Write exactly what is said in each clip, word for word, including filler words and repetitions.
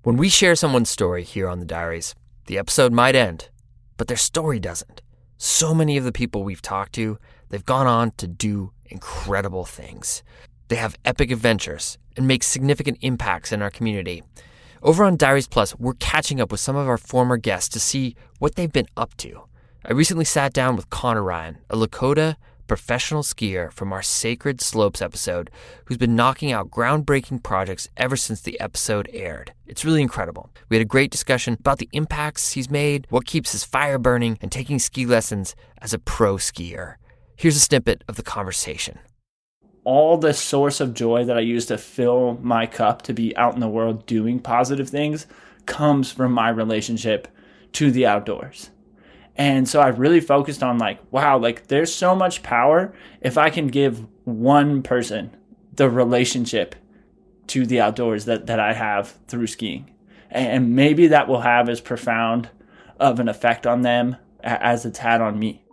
When we share someone's story here on the Diaries, the episode might end, but their story doesn't. So many of the people we've talked to, they've gone on to do incredible things. They have epic adventures and make significant impacts in our community. Over on Diaries Plus, we're catching up with some of our former guests to see what they've been up to. I recently sat down with Connor Ryan, a Lakota professional skier from our Sacred Slopes episode, who's been knocking out groundbreaking projects ever since the episode aired. It's really incredible. We had a great discussion about the impacts he's made, what keeps his fire burning, and taking ski lessons as a pro skier. Here's a snippet of the conversation. All the source of joy that I use to fill my cup to be out in the world doing positive things comes from my relationship to the outdoors. And so I really focused on like, wow, like there's so much power if I can give one person the relationship to the outdoors that, that I have through skiing. And maybe that will have as profound of an effect on them as it's had on me.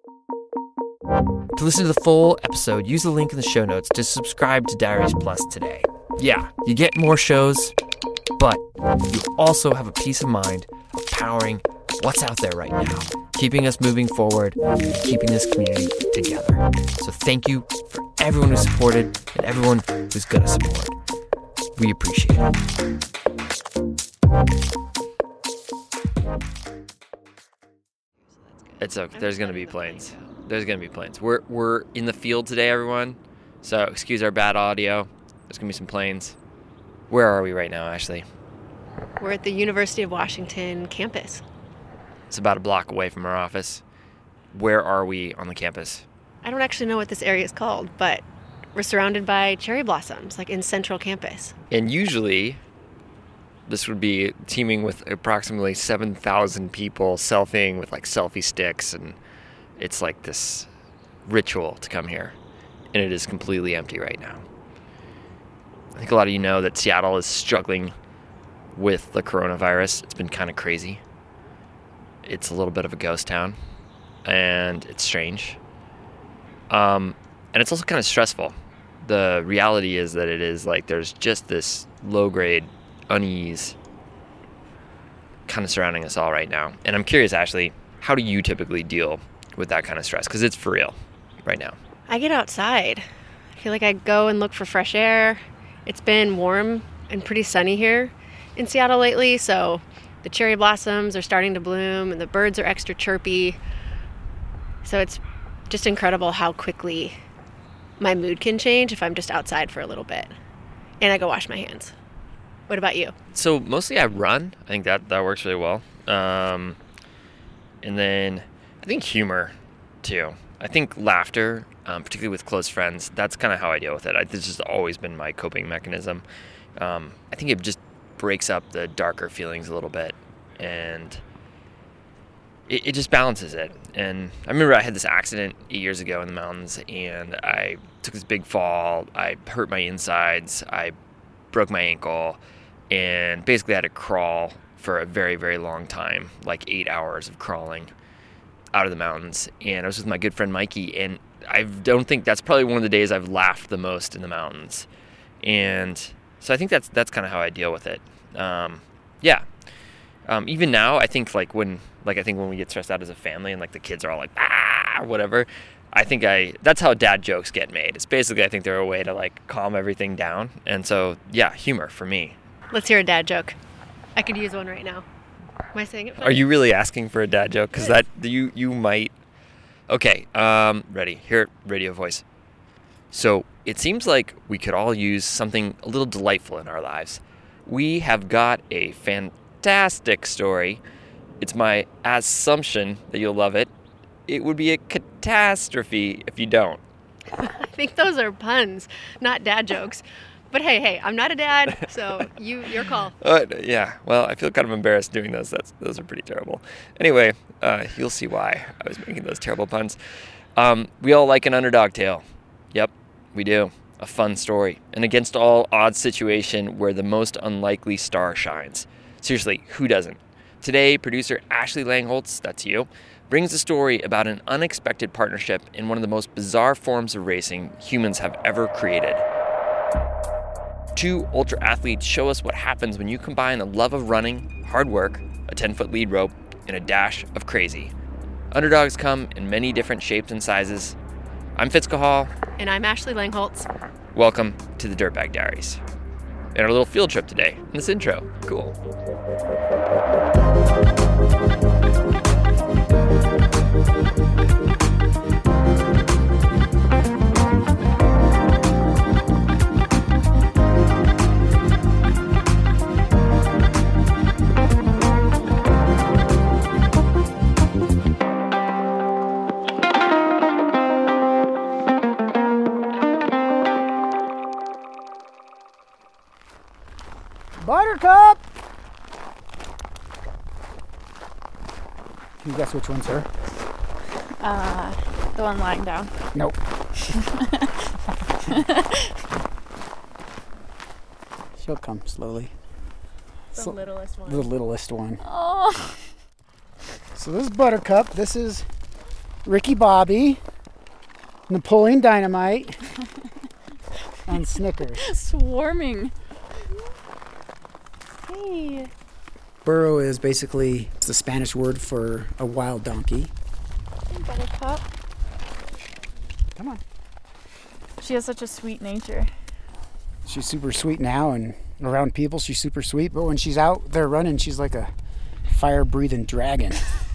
To listen to the full episode, use the link in the show notes to subscribe to Diaries Plus today. Yeah, you get more shows, but you also have a peace of mind of powering what's out there right now, keeping us moving forward, keeping this community together. So thank you for everyone who supported and everyone who's going to support. We appreciate it. It's okay. There's going to be planes. There's going to be planes. We're we're in the field today, everyone. So excuse our bad audio. There's going to be some planes. Where are we right now, Ashley? We're at the University of Washington campus. It's about a block away from our office. Where are we on the campus? I don't actually know what this area is called, but we're surrounded by cherry blossoms, like in central campus. And usually, this would be teeming with approximately seven thousand people selfieing with like selfie sticks, and it's like this ritual to come here. And it is completely empty right now. I think a lot of you know that Seattle is struggling with the coronavirus. It's been kind of crazy. It's a little bit of a ghost town, and it's strange. Um, and it's also kind of stressful. The reality is that it is like there's just this low-grade unease kind of surrounding us all right now. And I'm curious, Ashley, how do you typically deal with that kind of stress? Because it's for real right now. I get outside. I feel like I go and look for fresh air. It's been warm and pretty sunny here in Seattle lately, so the cherry blossoms are starting to bloom and the birds are extra chirpy. So it's just incredible how quickly my mood can change if I'm just outside for a little bit. And I go wash my hands. What about you? So mostly I run. I think that, that works really well. Um, and then I think humor too. I think laughter, um, particularly with close friends, that's kind of how I deal with it. I, this has always been my coping mechanism. Um, I think it just breaks up the darker feelings a little bit, and it, it just balances it. And I remember I had this accident eight years ago in the mountains, and I took this big fall. I hurt my insides. I broke my ankle, and basically I had to crawl for a very, very long time, like eight hours of crawling out of the mountains. And I was with my good friend Mikey, and I don't think that's probably one of the days I've laughed the most in the mountains. And so I think that's that's kind of how I deal with it. Um, yeah. Um, even now, I think like when like I think when we get stressed out as a family and like the kids are all like ah or whatever, I think I that's how dad jokes get made. It's basically I think they're a way to like calm everything down. And so yeah, humor for me. Let's hear a dad joke. I could use one right now. Am I saying it funny? Are you really asking for a dad joke? Because that you you might. Okay. Um. Ready. Here, radio voice. So it seems like we could all use something a little delightful in our lives. We have got a fantastic story. It's my assumption that you'll love it. It would be a catastrophe if you don't. I think those are puns, not dad jokes. But hey, hey, I'm not a dad, so you, your call. Uh, yeah, well, I feel kind of embarrassed doing those. That's those are pretty terrible. Anyway, uh, you'll see why I was making those terrible puns. Um, we all like an underdog tale. Yep, we do. A fun story. An against all odds situation where the most unlikely star shines. Seriously, who doesn't? Today, producer Ashley Langholtz, that's you, brings a story about an unexpected partnership in one of the most bizarre forms of racing humans have ever created. Two ultra athletes show us what happens when you combine a love of running, hard work, a ten-foot lead rope, and a dash of crazy. Underdogs come in many different shapes and sizes. I'm Fitz Cahall. And I'm Ashley Langholtz. Welcome to the Dirtbag Diaries. And our little field trip today in this intro. Cool. Buttercup! Can you guess which one, sir? Uh, the one lying down. Nope. She'll come slowly. The So- littlest one. The littlest one. Oh. So this is Buttercup. This is Ricky Bobby, Napoleon Dynamite, and Snickers. Swarming. Hey. Burro is basically it's the Spanish word for a wild donkey. Hey, Buttercup. Come on. She has such a sweet nature. She's super sweet now, and around people she's super sweet, but when she's out there running, she's like a fire-breathing dragon.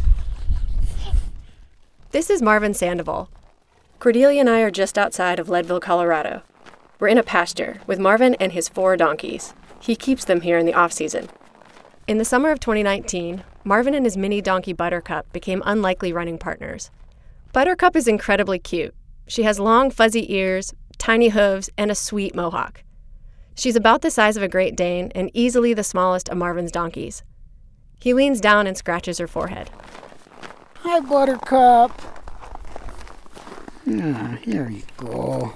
This is Marvin Sandoval. Cordelia and I are just outside of Leadville, Colorado. We're in a pasture with Marvin and his four donkeys. He keeps them here in the off-season. In the summer of twenty nineteen, Marvin and his mini donkey Buttercup became unlikely running partners. Buttercup is incredibly cute. She has long, fuzzy ears, tiny hooves, and a sweet mohawk. She's about the size of a Great Dane and easily the smallest of Marvin's donkeys. He leans down and scratches her forehead. Hi, Buttercup. Ah, here you go.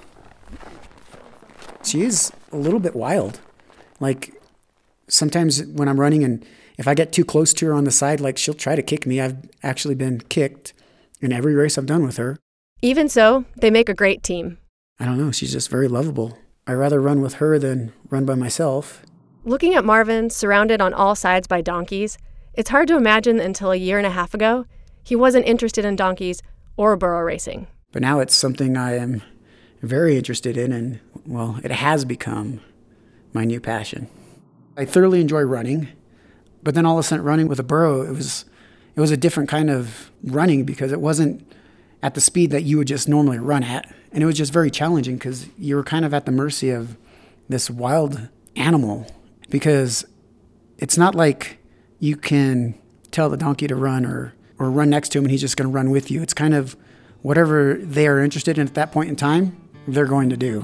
She is a little bit wild. Like, sometimes when I'm running and if I get too close to her on the side, like, she'll try to kick me. I've actually been kicked in every race I've done with her. Even so, they make a great team. I don't know. She's just very lovable. I'd rather run with her than run by myself. Looking at Marvin, surrounded on all sides by donkeys, it's hard to imagine that until a year and a half ago, he wasn't interested in donkeys or burro racing. But now it's something I am very interested in, and, well, it has become my new passion. I thoroughly enjoy running, but then all of a sudden running with a burro, it was it was a different kind of running because it wasn't at the speed that you would just normally run at. And it was just very challenging because you were kind of at the mercy of this wild animal, because it's not like you can tell the donkey to run or, or run next to him and he's just going to run with you. It's kind of whatever they are interested in at that point in time, they're going to do.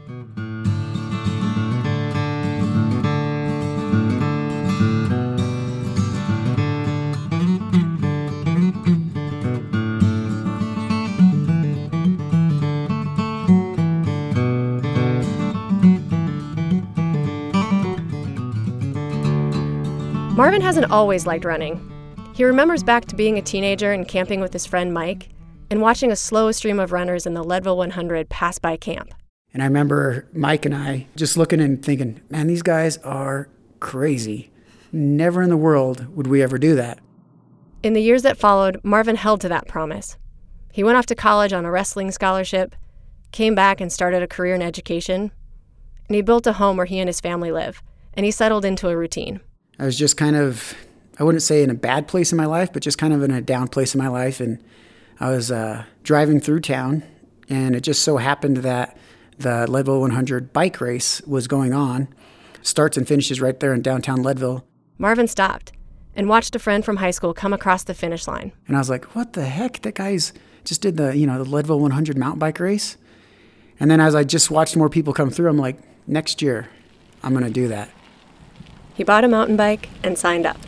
Marvin hasn't always liked running. He remembers back to being a teenager and camping with his friend Mike and watching a slow stream of runners in the Leadville one hundred pass by camp. And I remember Mike and I just looking and thinking, man, these guys are crazy. Never in the world would we ever do that. In the years that followed, Marvin held to that promise. He went off to college on a wrestling scholarship, came back and started a career in education, and he built a home where he and his family live, and he settled into a routine. I was just kind of, I wouldn't say in a bad place in my life, but just kind of in a down place in my life. And I was uh, driving through town, and it just so happened that the Leadville one hundred bike race was going on. Starts and finishes right there in downtown Leadville. Marvin stopped and watched a friend from high school come across the finish line. And I was like, what the heck? That guy's just did the, you know, the Leadville one hundred mountain bike race. And then as I just watched more people come through, I'm like, next year, I'm going to do that. He bought a mountain bike and signed up.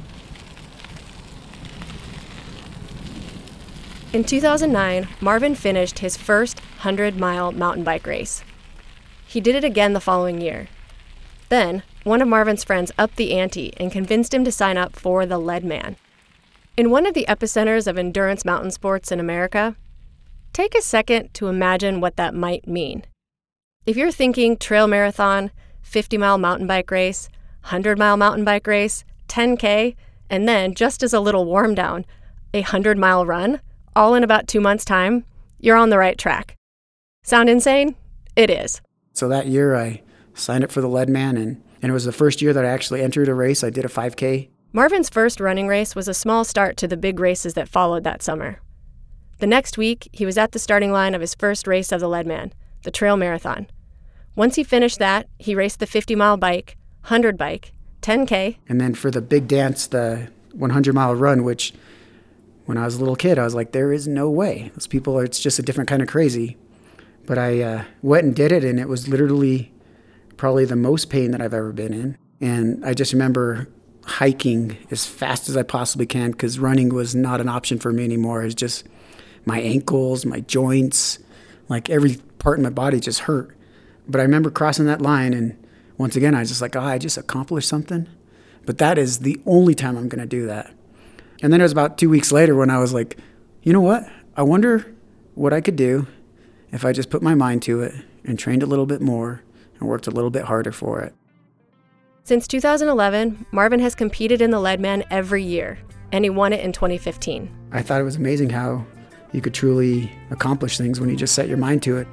In two thousand nine, Marvin finished his first hundred-mile mountain bike race. He did it again the following year. Then, one of Marvin's friends upped the ante and convinced him to sign up for the Leadman. In one of the epicenters of endurance mountain sports in America, take a second to imagine what that might mean. If you're thinking trail marathon, fifty-mile mountain bike race, one hundred-mile mountain bike race, ten K, and then, just as a little warm down, a one hundred-mile run, all in about two months' time, you're on the right track. Sound insane? It is. So that year I signed up for the Leadman, and, and it was the first year that I actually entered a race. I did a five K. Marvin's first running race was a small start to the big races that followed that summer. The next week, he was at the starting line of his first race of the Leadman, the Trail Marathon. Once he finished that, he raced the fifty-mile bike, one hundred bike, ten K. And then for the big dance, the one hundred-mile run, which when I was a little kid, I was like, there is no way. Those people are, it's just a different kind of crazy. But I uh, went and did it, and it was literally probably the most pain that I've ever been in. And I just remember hiking as fast as I possibly can because running was not an option for me anymore. It was just my ankles, my joints, like every part in my body just hurt. But I remember crossing that line, and once again, I was just like, oh, I just accomplished something. But that is the only time I'm going to do that. And then it was about two weeks later when I was like, you know what? I wonder what I could do if I just put my mind to it and trained a little bit more and worked a little bit harder for it. Since two thousand eleven, Marvin has competed in the Leadman every year, and he won it in twenty fifteen. I thought it was amazing how you could truly accomplish things when you just set your mind to it.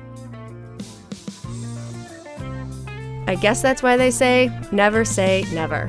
I guess that's why they say, never say never.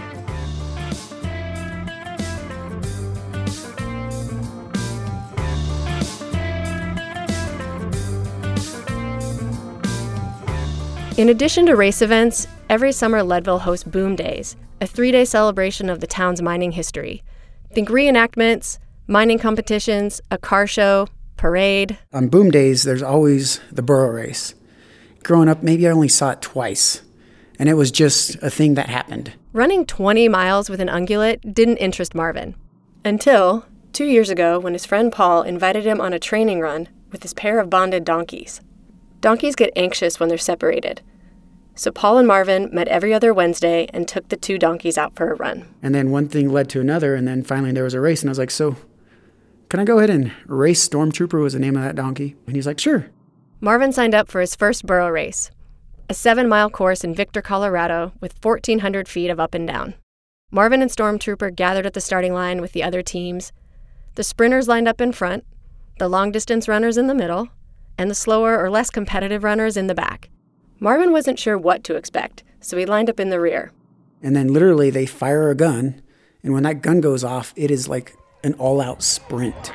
In addition to race events, every summer Leadville hosts Boom Days, a three-day celebration of the town's mining history. Think reenactments, mining competitions, a car show, parade. On Boom Days, there's always the burro race. Growing up, maybe I only saw it twice, and it was just a thing that happened. Running twenty miles with an ungulate didn't interest Marvin. Until two years ago when his friend Paul invited him on a training run with his pair of bonded donkeys. Donkeys get anxious when they're separated. So Paul and Marvin met every other Wednesday and took the two donkeys out for a run. And then one thing led to another, and then finally there was a race, and I was like, so can I go ahead and race Stormtrooper was the name of that donkey? And he's like, sure. Marvin signed up for his first burro race, a seven-mile course in Victor, Colorado, with fourteen hundred feet of up and down. Marvin and Stormtrooper gathered at the starting line with the other teams. The sprinters lined up in front, the long-distance runners in the middle, and the slower or less competitive runners in the back. Marvin wasn't sure what to expect, so he lined up in the rear. And then literally they fire a gun, and when that gun goes off, it is like an all-out sprint.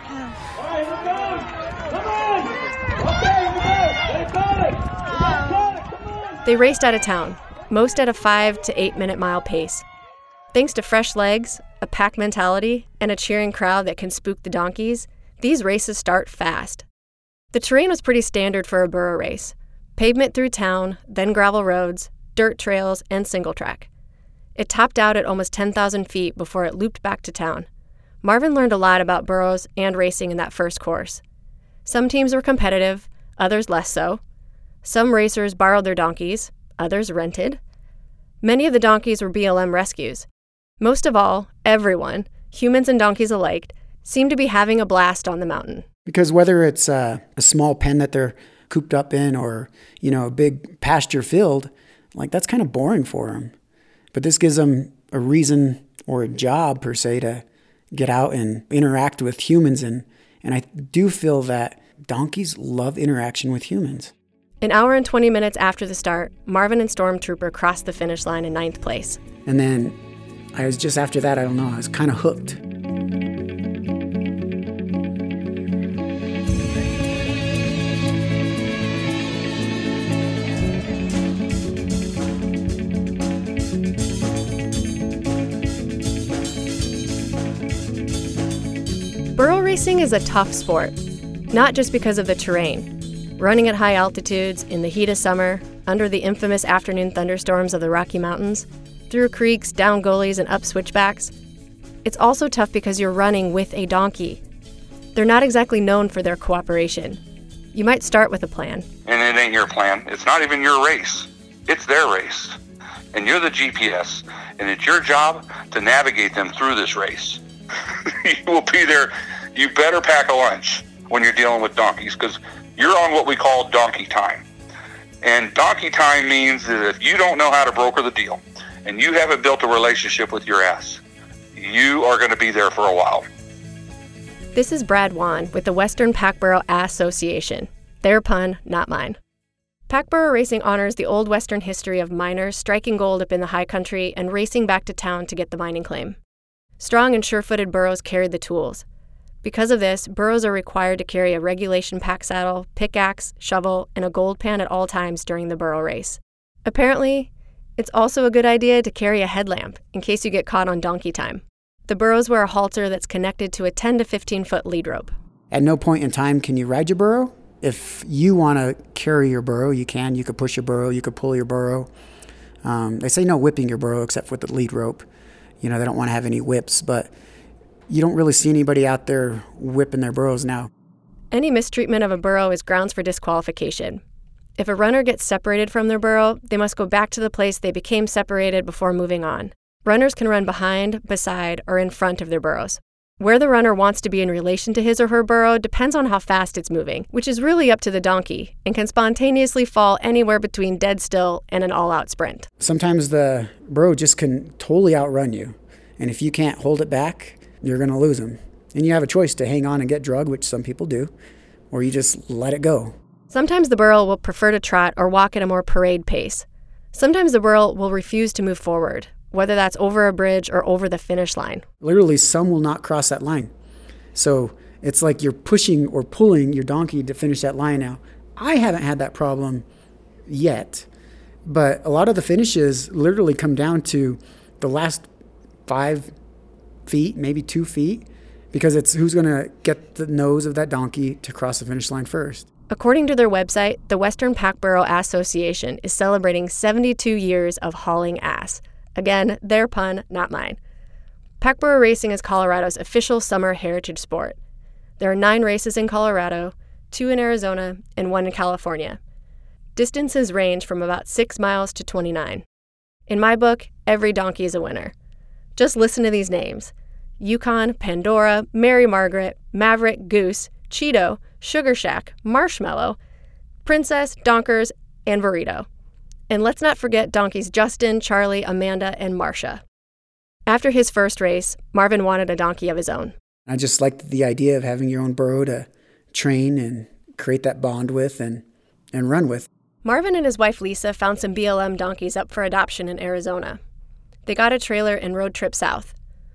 They raced out of town, most at a five to eight minute mile pace. Thanks to fresh legs, a pack mentality, and a cheering crowd that can spook the donkeys, these races start fast. The terrain was pretty standard for a burro race. Pavement through town, then gravel roads, dirt trails, and single track. It topped out at almost ten thousand feet before it looped back to town. Marvin learned a lot about burros and racing in that first course. Some teams were competitive, others less so. Some racers borrowed their donkeys, others rented. Many of the donkeys were B L M rescues. Most of all, everyone, humans and donkeys alike, seemed to be having a blast on the mountain. Because whether it's uh, a small pen that they're cooped up in or, you know, a big pasture field, like that's kind of boring for them. But this gives them a reason or a job per se to get out and interact with humans. And, and I do feel that donkeys love interaction with humans. An hour and twenty minutes after the start, Marvin and Stormtrooper crossed the finish line in ninth place. And then I was just after that, I don't know, I was kind of hooked. Burro racing is a tough sport, not just because of the terrain. Running at high altitudes, in the heat of summer, under the infamous afternoon thunderstorms of the Rocky Mountains, through creeks, down gullies, and up switchbacks. It's also tough because you're running with a donkey. They're not exactly known for their cooperation. You might start with a plan. And it ain't your plan. It's not even your race. It's their race. And you're the G P S. And it's your job to navigate them through this race. You will be there. You better pack a lunch when you're dealing with donkeys because you're on what we call donkey time. And donkey time means that if you don't know how to broker the deal and you haven't built a relationship with your ass, you are going to be there for a while. This is Brad Wan with the Western Packboro Ass Association. Their pun, not mine. Packboro racing honors the old Western history of miners striking gold up in the high country and racing back to town to get the mining claim. Strong and sure-footed burros carried the tools. Because of this, burros are required to carry a regulation pack saddle, pickaxe, shovel, and a gold pan at all times during the burro race. Apparently, it's also a good idea to carry a headlamp in case you get caught on donkey time. The burros wear a halter that's connected to a ten to fifteen foot lead rope. At no point in time can you ride your burro. If you want to carry your burro, you can. You could push your burro, you could pull your burro. Um, they say no whipping your burro except with the lead rope. You know, they don't want to have any whips, but you don't really see anybody out there whipping their burros now. Any mistreatment of a burro is grounds for disqualification. If a runner gets separated from their burro, they must go back to the place they became separated before moving on. Runners can run behind, beside, or in front of their burros. Where the runner wants to be in relation to his or her burro depends on how fast it's moving, which is really up to the donkey, and can spontaneously fall anywhere between dead still and an all-out sprint. Sometimes the burro just can totally outrun you, and if you can't hold it back, you're going to lose them. And you have a choice to hang on and get drugged, which some people do, or you just let it go. Sometimes the burro will prefer to trot or walk at a more parade pace. Sometimes the burro will refuse to move forward, whether that's over a bridge or over the finish line. Literally, some will not cross that line. So it's like you're pushing or pulling your donkey to finish that line now. I haven't had that problem yet, but a lot of the finishes literally come down to the last five feet, maybe two feet, because it's who's going to get the nose of that donkey to cross the finish line first. According to their website, the Western Packboro Ass Association is celebrating seventy-two years of hauling ass. Again, their pun, not mine. Packboro racing is Colorado's official summer heritage sport. There are nine races in Colorado, two in Arizona, and one in California. Distances range from about six miles to twenty-nine. In my book, every donkey is a winner. Just listen to these names: Yukon, Pandora, Mary Margaret, Maverick, Goose, Cheeto, Sugar Shack, Marshmallow, Princess, Donkers, and Burrito. And let's not forget donkeys Justin, Charlie, Amanda, and Marcia. After his first race, Marvin wanted a donkey of his own. I just liked the idea of having your own burro to train and create that bond with and, and run with. Marvin and his wife Lisa found some B L M donkeys up for adoption in Arizona. They got a trailer and road trip south.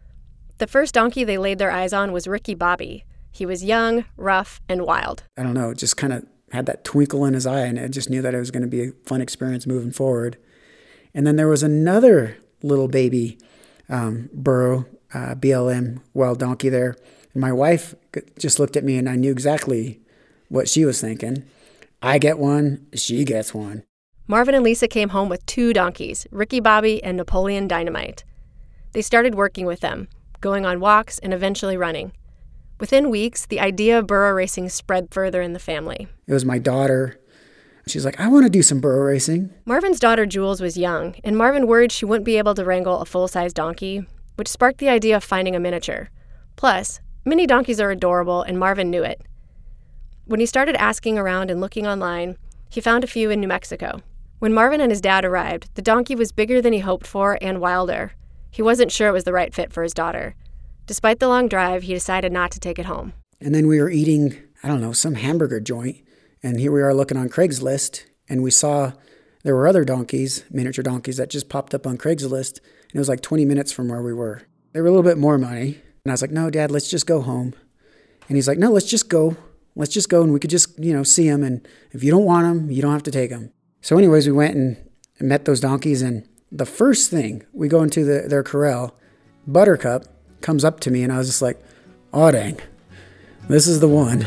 The first donkey they laid their eyes on was Ricky Bobby. He was young, rough, and wild. I don't know, just kind of had that twinkle in his eye, and I just knew that it was going to be a fun experience moving forward. And then there was another little baby um, burro, uh, B L M wild donkey there. And my wife just looked at me, and I knew exactly what she was thinking. I get one, she gets one. Marvin and Lisa came home with two donkeys, Ricky Bobby and Napoleon Dynamite. They started working with them, going on walks and eventually running. Within weeks, the idea of burro racing spread further in the family. It was my daughter. She's like, I want to do some burro racing. Marvin's daughter, Jules, was young, and Marvin worried she wouldn't be able to wrangle a full-size donkey, which sparked the idea of finding a miniature. Plus, mini donkeys are adorable, and Marvin knew it. When he started asking around and looking online, he found a few in New Mexico. When Marvin and his dad arrived, the donkey was bigger than he hoped for and wilder. He wasn't sure it was the right fit for his daughter. Despite the long drive, he decided not to take it home. And then we were eating, I don't know, some hamburger joint. And here we are looking on Craigslist, and we saw there were other donkeys, miniature donkeys, that just popped up on Craigslist. And it was like twenty minutes from where we were. They were a little bit more money. And I was like, no, Dad, let's just go home. And he's like, no, let's just go. Let's just go, and we could just, you know, see them. And if you don't want them, you don't have to take them. So anyways, we went and met those donkeys. And the first thing, we go into the, their corral, Buttercup comes up to me, and I was just like, oh, dang, this is the one.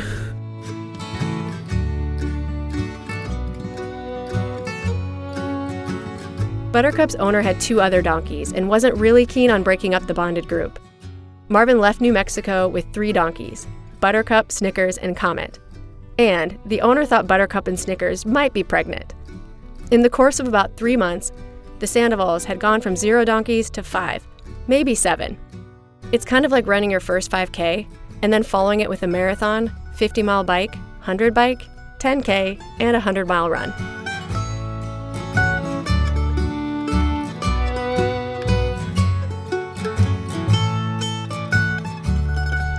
Buttercup's owner had two other donkeys and wasn't really keen on breaking up the bonded group. Marvin left New Mexico with three donkeys, Buttercup, Snickers, and Comet. And the owner thought Buttercup and Snickers might be pregnant. In the course of about three months, the Sandovals had gone from zero donkeys to five, maybe seven. It's kind of like running your first five K and then following it with a marathon, fifty mile bike, one hundred bike, ten K, and a one hundred mile run.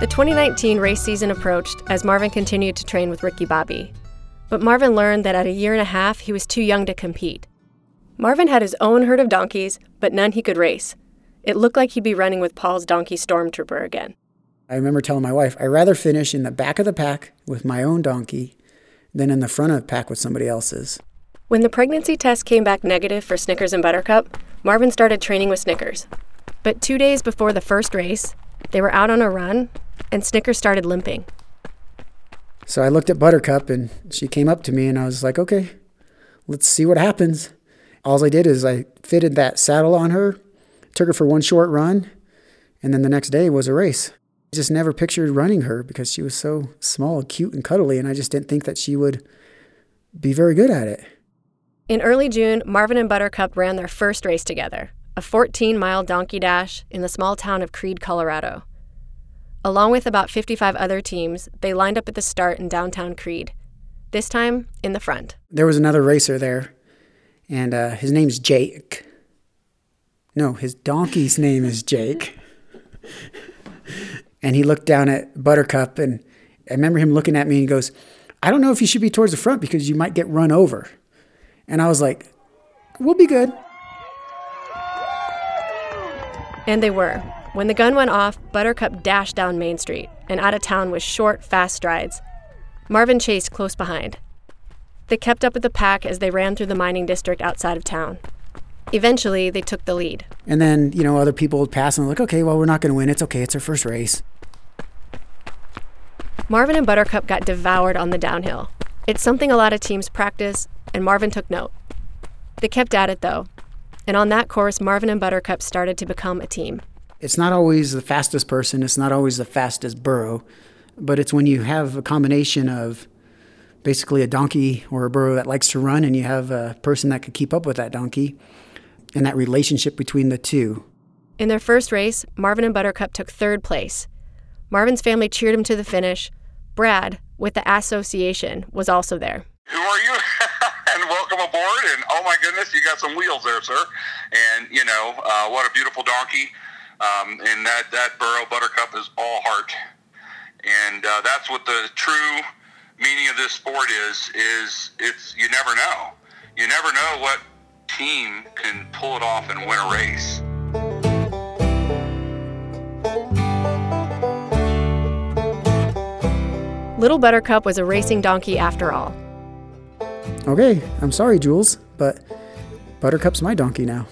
The twenty nineteen race season approached as Marvin continued to train with Ricky Bobby. But Marvin learned that at a year and a half, he was too young to compete. Marvin had his own herd of donkeys, but none he could race. It looked like he'd be running with Paul's donkey Stormtrooper again. I remember telling my wife, I'd rather finish in the back of the pack with my own donkey than in the front of the pack with somebody else's. When the pregnancy test came back negative for Snickers and Buttercup, Marvin started training with Snickers. But two days before the first race, they were out on a run, and Snickers started limping. So I looked at Buttercup, and she came up to me, and I was like, okay, let's see what happens. All I did is I fitted that saddle on her, took her for one short run, and then the next day was a race. I just never pictured running her because she was so small, cute, and cuddly, and I just didn't think that she would be very good at it. In early June, Marvin and Buttercup ran their first race together, a fourteen-mile donkey dash in the small town of Creede, Colorado. Along with about fifty-five other teams, they lined up at the start in downtown Creede, this time in the front. There was another racer there, and uh, his name's Jake. No, his donkey's name is Jake. And he looked down at Buttercup, and I remember him looking at me and he goes, I don't know if you should be towards the front because you might get run over. And I was like, we'll be good. And they were. When the gun went off, Buttercup dashed down Main Street and out of town with short, fast strides. Marvin chased close behind. They kept up with the pack as they ran through the mining district outside of town. Eventually, they took the lead. And then, you know, other people would pass and like, okay, well, we're not going to win. It's okay. It's our first race. Marvin and Buttercup got devoured on the downhill. It's something a lot of teams practice, and Marvin took note. They kept at it, though. And on that course, Marvin and Buttercup started to become a team. It's not always the fastest person. It's not always the fastest burro. But it's when you have a combination of basically a donkey or a burro that likes to run, and you have a person that could keep up with that donkey, and that relationship between the two. In their first race, Marvin and Buttercup took third place. Marvin's family cheered him to the finish. Brad, with the association, was also there. Who are you? And welcome aboard. And oh my goodness, you got some wheels there, sir. And, you know, uh, what a beautiful donkey. Um, and that, that burro, Buttercup, is all heart. And uh, that's what the true meaning of this sport is, is it's you never know. You never know what team can pull it off and win a race. Little Buttercup was a racing donkey after all. Okay, I'm sorry, Jules, but Buttercup's my donkey now.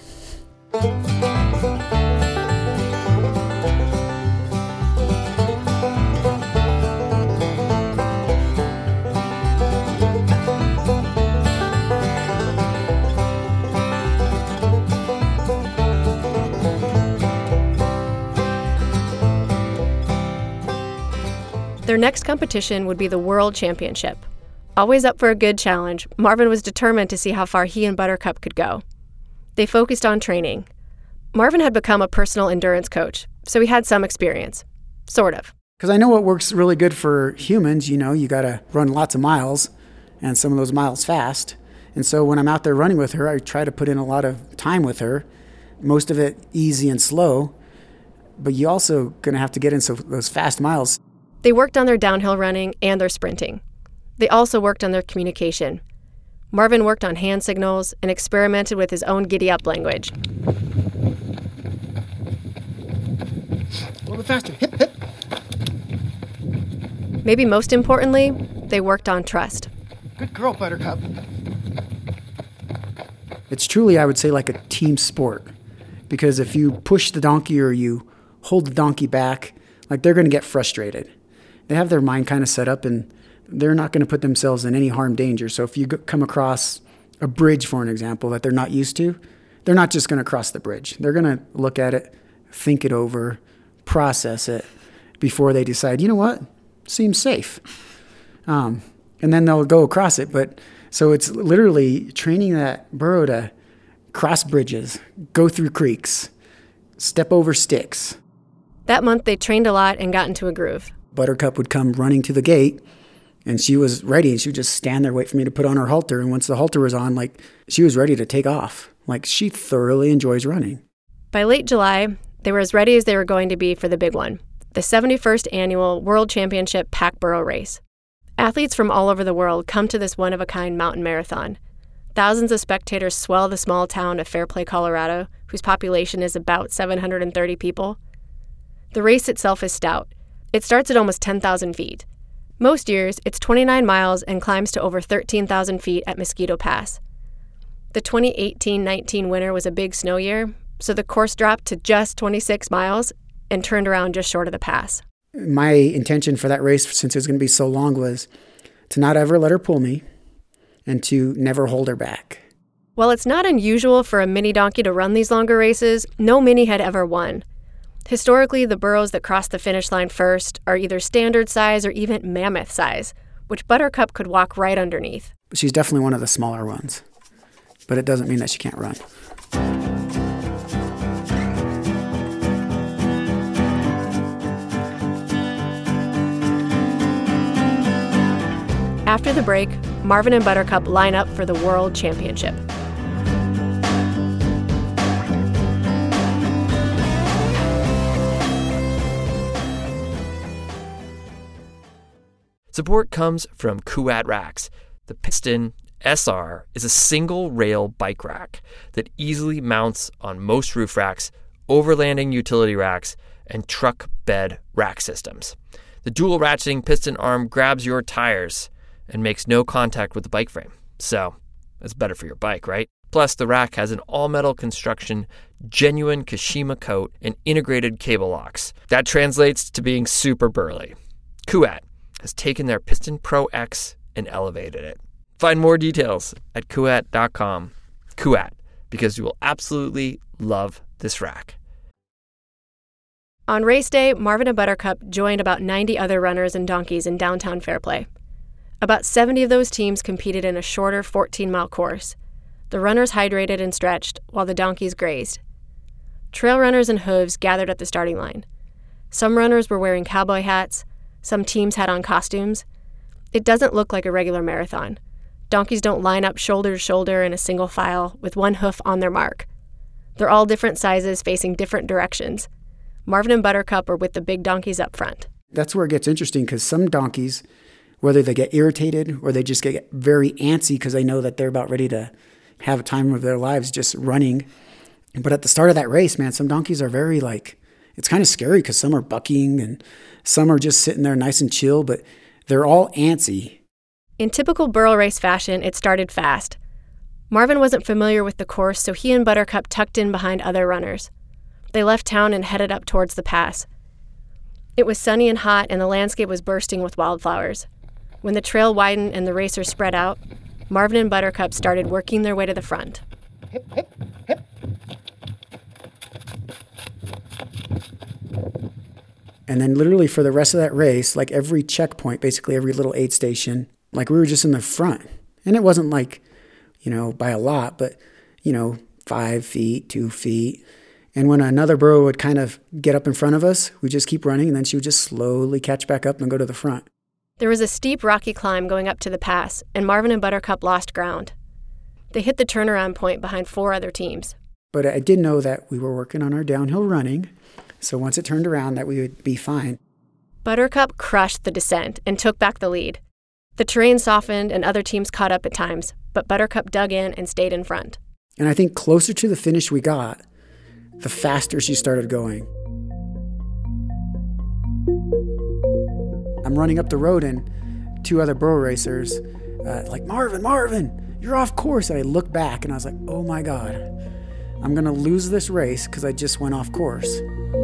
Their next competition would be the World Championship. Always up for a good challenge, Marvin was determined to see how far he and Buttercup could go. They focused on training. Marvin had become a personal endurance coach, so he had some experience. Sort of. Because I know what works really good for humans. You know, you got to run lots of miles, and some of those miles fast. And so when I'm out there running with her, I try to put in a lot of time with her, most of it easy and slow. But you also going to have to get in so, those fast miles. They worked on their downhill running and their sprinting. They also worked on their communication. Marvin worked on hand signals and experimented with his own giddy-up language. A little bit faster. Hip, hip. Maybe most importantly, they worked on trust. Good girl, Buttercup. It's truly, I would say, like a team sport. Because if you push the donkey or you hold the donkey back, like they're going to get frustrated. They have their mind kind of set up, and they're not going to put themselves in any harm, danger. So if you come across a bridge, for an example, that they're not used to, they're not just going to cross the bridge. They're going to look at it, think it over, process it before they decide, you know what, seems safe. Um, and then they'll go across it. But so it's literally training that burro to cross bridges, go through creeks, step over sticks. That month, they trained a lot and got into a groove. Buttercup would come running to the gate, and she was ready, and she would just stand there, wait for me to put on her halter. And once the halter was on, like, she was ready to take off. Like, she thoroughly enjoys running. By late July, they were as ready as they were going to be for the big one, the seventy-first annual World Championship Pack Burro Race. Athletes from all over the world come to this one-of-a-kind mountain marathon. Thousands of spectators swell the small town of Fairplay, Colorado, whose population is about seven hundred thirty people. The race itself is stout. It starts at almost ten thousand feet. Most years, it's twenty-nine miles and climbs to over thirteen thousand feet at Mosquito Pass. The twenty eighteen nineteen winter was a big snow year, so the course dropped to just twenty-six miles and turned around just short of the pass. My intention for that race, since it was going to be so long, was to not ever let her pull me and to never hold her back. While it's not unusual for a mini donkey to run these longer races, no mini had ever won. Historically, the burros that cross the finish line first are either standard size or even mammoth size, which Buttercup could walk right underneath. She's definitely one of the smaller ones, but it doesn't mean that she can't run. After the break, Marvin and Buttercup line up for the World Championship. Support comes from Kuat Racks. The Piston S R is a single rail bike rack that easily mounts on most roof racks, overlanding utility racks, and truck bed rack systems. The dual ratcheting piston arm grabs your tires and makes no contact with the bike frame. So, it's better for your bike, right? Plus, the rack has an all-metal construction, genuine Kashima coat, and integrated cable locks. That translates to being super burly. Kuat has taken their Piston Pro X and elevated it. Find more details at kuat dot com. Kuat, because you will absolutely love this rack. On race day, Marvin and Buttercup joined about ninety other runners and donkeys in downtown Fairplay. About seventy of those teams competed in a shorter fourteen-mile course. The runners hydrated and stretched, while the donkeys grazed. Trail runners and hooves gathered at the starting line. Some runners were wearing cowboy hats. Some teams had on costumes. It doesn't look like a regular marathon. Donkeys don't line up shoulder to shoulder in a single file with one hoof on their mark. They're all different sizes facing different directions. Marvin and Buttercup are with the big donkeys up front. That's where it gets interesting, because some donkeys, whether they get irritated or they just get very antsy because they know that they're about ready to have a time of their lives just running. But at the start of that race, man, some donkeys are very like, it's kind of scary because some are bucking and some are just sitting there nice and chill, but they're all antsy. In typical burro race fashion, it started fast. Marvin wasn't familiar with the course, so he and Buttercup tucked in behind other runners. They left town and headed up towards the pass. It was sunny and hot, and the landscape was bursting with wildflowers. When the trail widened and the racers spread out, Marvin and Buttercup started working their way to the front. Hip, hip, hip. And then literally for the rest of that race, like every checkpoint, basically every little aid station, like we were just in the front. And it wasn't like, you know, by a lot, but, you know, five feet, two feet. And when another burro would kind of get up in front of us, we'd just keep running, and then she would just slowly catch back up and go to the front. There was a steep, rocky climb going up to the pass, and Marvin and Buttercup lost ground. They hit the turnaround point behind four other teams. But I did know that we were working on our downhill running, so once it turned around, that we would be fine. Buttercup crushed the descent and took back the lead. The terrain softened and other teams caught up at times, but Buttercup dug in and stayed in front. And I think closer to the finish we got, the faster she started going. I'm running up the road and two other burro racers, uh, like, Marvin, Marvin, you're off course. And I looked back and I was like, oh my God, I'm going to lose this race because I just went off course.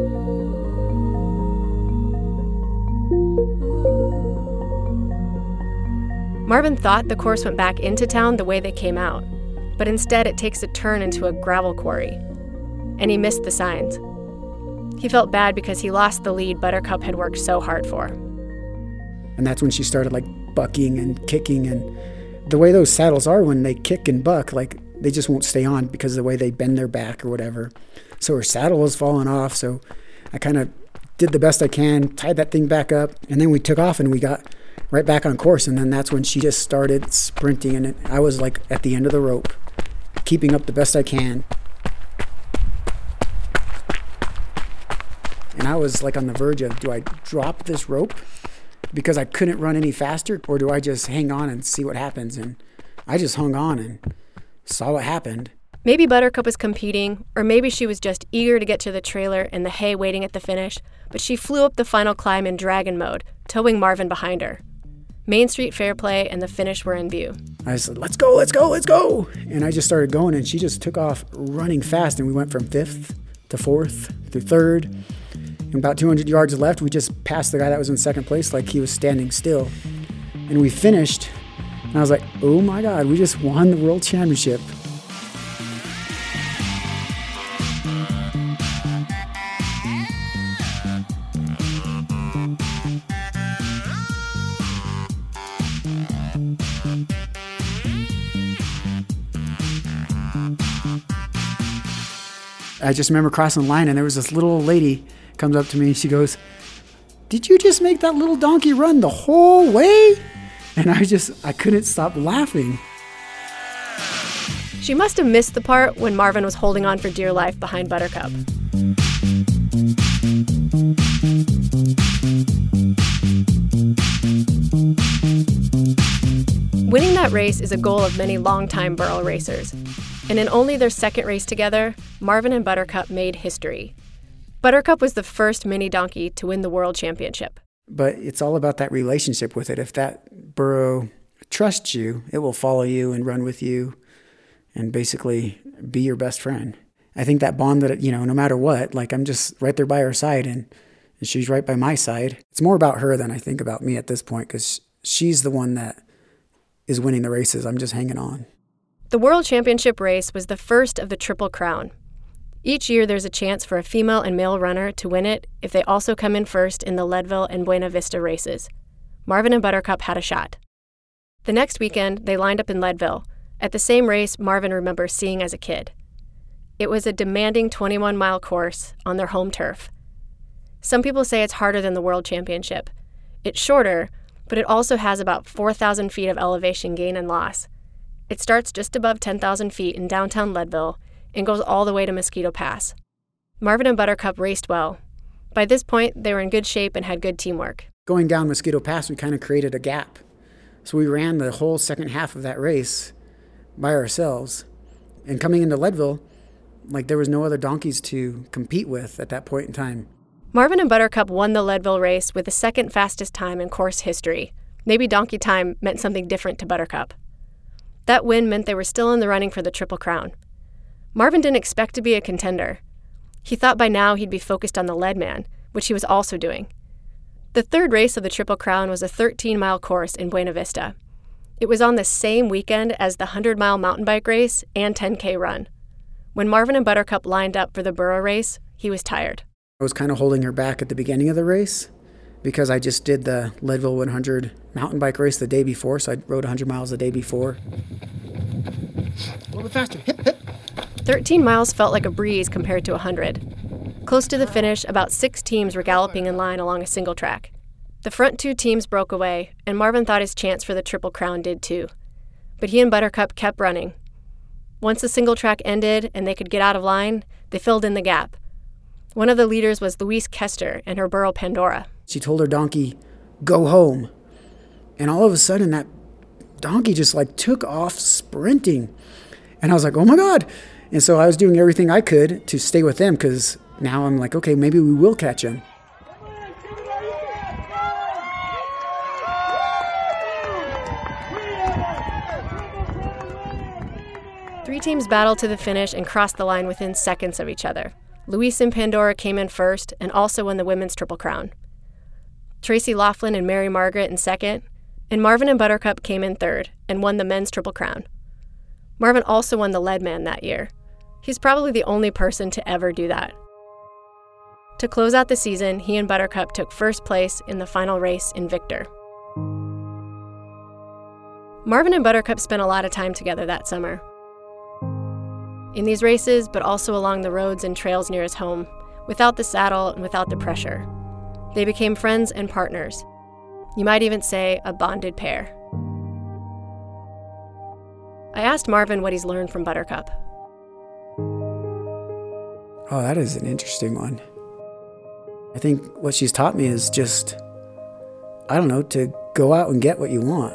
Marvin thought the course went back into town the way they came out, but instead it takes a turn into a gravel quarry, and he missed the signs. He felt bad because he lost the lead Buttercup had worked so hard for. And that's when she started like bucking and kicking, and the way those saddles are when they kick and buck, like they just won't stay on because of the way they bend their back or whatever. So her saddle was falling off, so I kind of did the best I can, tied that thing back up, and then we took off and we got right back on course. And then that's when she just started sprinting, and it, I was like at the end of the rope, keeping up the best I can. And And I was like on the verge of, do I drop this rope because I couldn't run any faster, or do I just hang on and see what happens? And I just hung on and saw what happened. Maybe Buttercup was competing, or maybe she was just eager to get to the trailer and the hay waiting at the finish, but she flew up the final climb in dragon mode, towing Marvin behind her. Main Street Fair Play and the finish were in view. I said, let's go, let's go, let's go. And I just started going, and she just took off running fast, and we went from fifth to fourth to third. And about two hundred yards left, we just passed the guy that was in second place like he was standing still. And we finished, and I was like, oh my God, we just won the world championship. I just remember crossing the line, and there was this little old lady comes up to me, and she goes, did you just make that little donkey run the whole way? And I just, I couldn't stop laughing. She must have missed the part when Marvin was holding on for dear life behind Buttercup. Winning that race is a goal of many longtime burro racers. And in only their second race together, Marvin and Buttercup made history. Buttercup was the first mini donkey to win the world championship. But it's all about that relationship with it. If that burro trusts you, it will follow you and run with you and basically be your best friend. I think that bond that, you know, no matter what, like I'm just right there by her side, and, and she's right by my side. It's more about her than I think about me at this point, because she's the one that is winning the races. I'm just hanging on. The World Championship race was the first of the Triple Crown. Each year there's a chance for a female and male runner to win it if they also come in first in the Leadville and Buena Vista races. Marvin and Buttercup had a shot. The next weekend, they lined up in Leadville, at the same race Marvin remembers seeing as a kid. It was a demanding twenty-one mile course on their home turf. Some people say it's harder than the World Championship. It's shorter, but it also has about four thousand feet of elevation gain and loss. It starts just above ten thousand feet in downtown Leadville and goes all the way to Mosquito Pass. Marvin and Buttercup raced well. By this point, they were in good shape and had good teamwork. Going down Mosquito Pass, we kind of created a gap. So we ran the whole second half of that race by ourselves. And coming into Leadville, like there was no other donkeys to compete with at that point in time. Marvin and Buttercup won the Leadville race with the second fastest time in course history. Maybe donkey time meant something different to Buttercup. That win meant they were still in the running for the Triple Crown. Marvin didn't expect to be a contender. He thought by now he'd be focused on the Leadman, which he was also doing. The third race of the Triple Crown was a thirteen mile course in Buena Vista. It was on the same weekend as the one hundred mile mountain bike race and ten K run. When Marvin and Buttercup lined up for the burro race, he was tired. I was kind of holding her back at the beginning of the race because I just did the Leadville one hundred mountain bike race the day before, so I rode one hundred miles the day before. A little bit faster. Hip, hip. thirteen miles felt like a breeze compared to one hundred. Close to the finish, about six teams were galloping in line along a single track. The front two teams broke away, and Marvin thought his chance for the Triple Crown did too. But he and Buttercup kept running. Once the single track ended and they could get out of line, they filled in the gap. One of the leaders was Louise Kester and her burro Pandora. She told her donkey, go home. And all of a sudden that donkey just like took off sprinting. And I was like, oh my God. And so I was doing everything I could to stay with them, because now I'm like, okay, maybe we will catch him. Three teams battled to the finish and crossed the line within seconds of each other. Louise and Pandora came in first and also won the Women's Triple Crown. Tracy Laughlin and Mary Margaret in second, and Marvin and Buttercup came in third and won the Men's Triple Crown. Marvin also won the Leadman that year. He's probably the only person to ever do that. To close out the season, he and Buttercup took first place in the final race in Victor. Marvin and Buttercup spent a lot of time together that summer. In these races, but also along the roads and trails near his home, without the saddle and without the pressure. They became friends and partners. You might even say a bonded pair. I asked Marvin what he's learned from Buttercup. Oh, that is an interesting one. I think what she's taught me is just, I don't know, to go out and get what you want.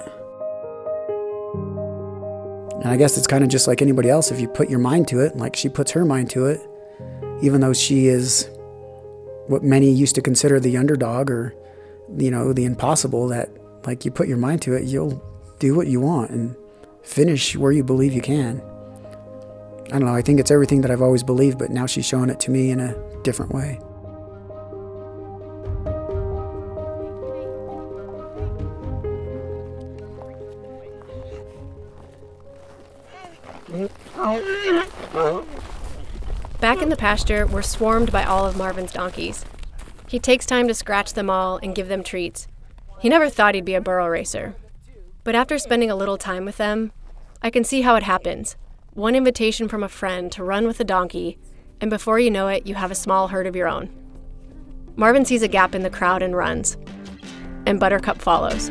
And I guess it's kind of just like anybody else. If you put your mind to it, like she puts her mind to it, even though she is what many used to consider the underdog or, you know, the impossible, that like you put your mind to it, you'll do what you want and finish where you believe you can. I don't know, I think it's everything that I've always believed, but now she's showing it to me in a different way. Back in the pasture, we're swarmed by all of Marvin's donkeys. He takes time to scratch them all and give them treats. He never thought he'd be a burro racer. But after spending a little time with them, I can see how it happens. One invitation from a friend to run with a donkey, and before you know it, you have a small herd of your own. Marvin sees a gap in the crowd and runs, and Buttercup follows.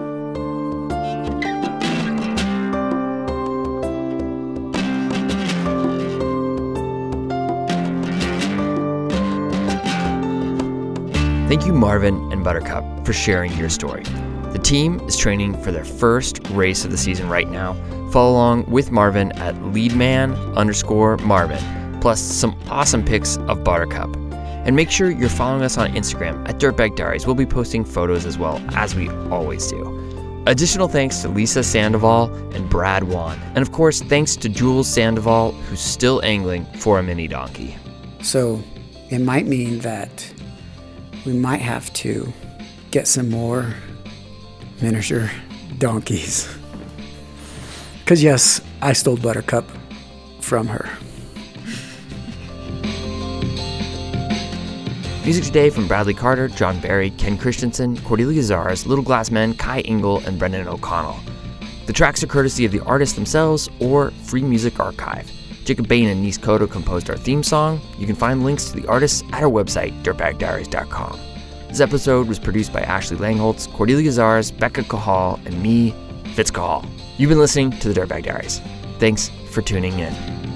Thank you, Marvin and Buttercup, for sharing your story. The team is training for their first race of the season right now. Follow along with Marvin at leadman underscore Marvin, plus some awesome pics of Buttercup. And make sure you're following us on Instagram at Dirtbag Diaries. We'll be posting photos as well, as we always do. Additional thanks to Lisa Sandoval and Brad Wan. And of course, thanks to Jules Sandoval, who's still angling for a mini donkey. So it might mean that we might have to get some more miniature donkeys. Because yes, I stole Buttercup from her. Music today from Bradley Carter, John Barry, Ken Christensen, Cordelia Zars, Little Glass Men, Kai Engel, and Brendan O'Connell. The tracks are courtesy of the artists themselves or Free Music Archive. Jacob Bain and Nis Koto composed our theme song. You can find links to the artists at our website, dirtbag diaries dot com. This episode was produced by Ashley Langholtz, Cordelia Zars, Becca Cahal, and me, Fitz Cahal. You've been listening to the Dirtbag Diaries. Thanks for tuning in.